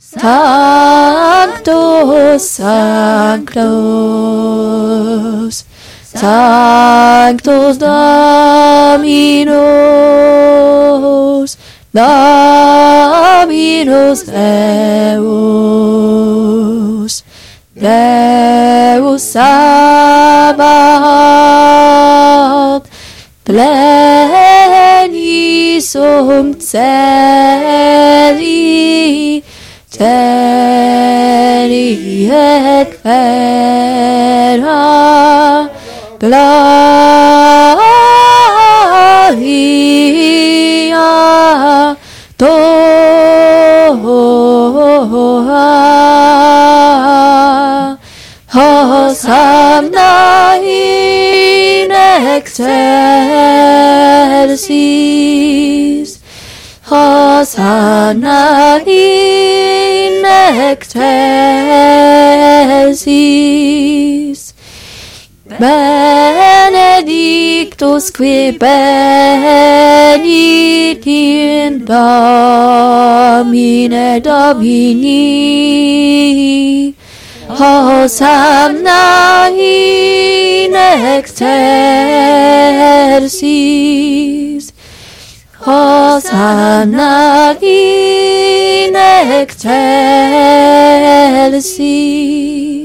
Sanctus, Sanctus, Sanctus Dominus, Dominus Deus, Deus Sabaoth, plenis celi, terri et terra, gloria Toa, Hosanna in excelsis, Hosanna in excelsis, benedictus qui venit in Domine Domini, Hosanna in excelsis, Hosanna in excelsis.